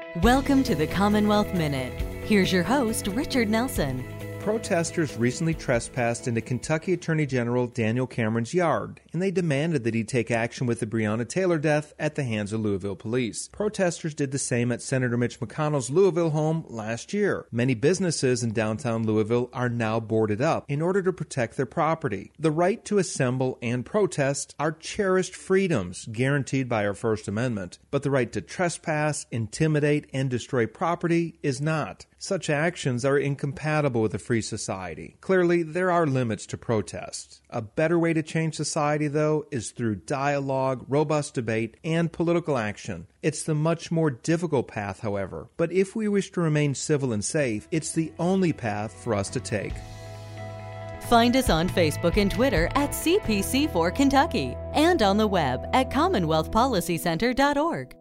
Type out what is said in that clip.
Welcome to the Commonwealth Minute. Here's your host, Richard Nelson. Protesters recently trespassed into Kentucky Attorney General Daniel Cameron's yard, and they demanded that he take action with the Breonna Taylor death at the hands of Louisville police. Protesters did the same at Senator Mitch McConnell's Louisville home last year. Many businesses in downtown Louisville are now boarded up in order to protect their property. The right to assemble and protest are cherished freedoms guaranteed by our First Amendment, but the right to trespass, intimidate, and destroy property is not. Such actions are incompatible with a free society. Clearly, there are limits to protest. A better way to change society, though, is through dialogue, robust debate, and political action. It's the much more difficult path, however. But if we wish to remain civil and safe, it's the only path for us to take. Find us on Facebook and Twitter at CPC4 Kentucky and on the web at CommonwealthPolicyCenter.org.